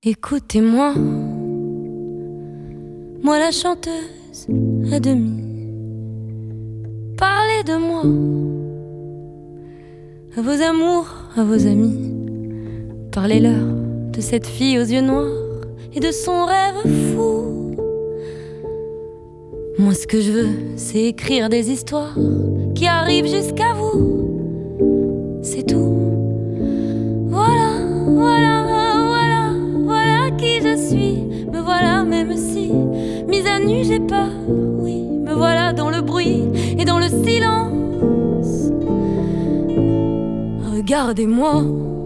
Écoutez-moi, moi la chanteuse à demi. Parlez de moi, à vos amours, à vos amis. Parlez-leur de cette fille aux yeux noirs et de son rêve fou. Moi ce que je veux, c'est écrire des histoires qui arrivent jusqu'à vous. C'est tout. Voilà, voilà, voilà, voilà qui je suis. Me voilà même si, mise à nu j'ai peur, oui. Me voilà dans le bruit et dans le silence. Regardez-moi,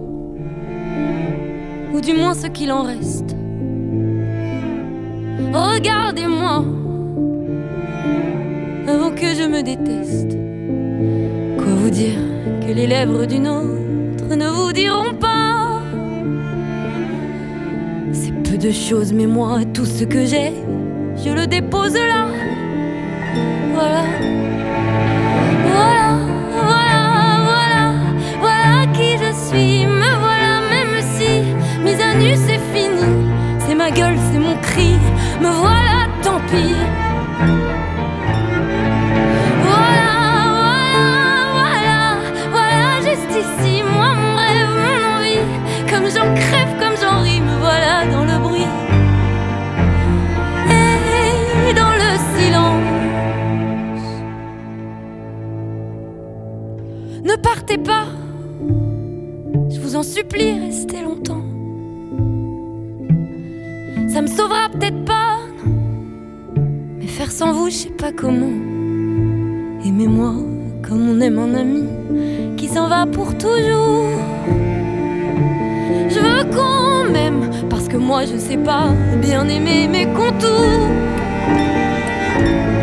ou du moins ce qu'il en reste. Regardez-moi, avant que je me déteste. Quoi vous dire que les lèvres d'une autre ne vous diront pas? C'est peu de choses, mais moi, tout ce que j'ai, je le dépose là. Voilà, voilà, voilà, voilà, voilà qui je suis. Me voilà même si, mise à nu c'est fini. C'est ma gueule, c'est mon cri. Me voilà, tant pis. Ici, moi, mon rêve, mon envie. Comme j'en crève, comme j'en ris. Me voilà dans le bruit et dans le silence. Ne partez pas, je vous en supplie, restez longtemps. Ça me sauvera peut-être pas, non. Mais faire sans vous, je sais pas comment. Aimez-moi comme on aime un ami qui s'en va pour toujours. Je veux qu'on m'aime, parce que moi je sais pas bien aimer mes contours.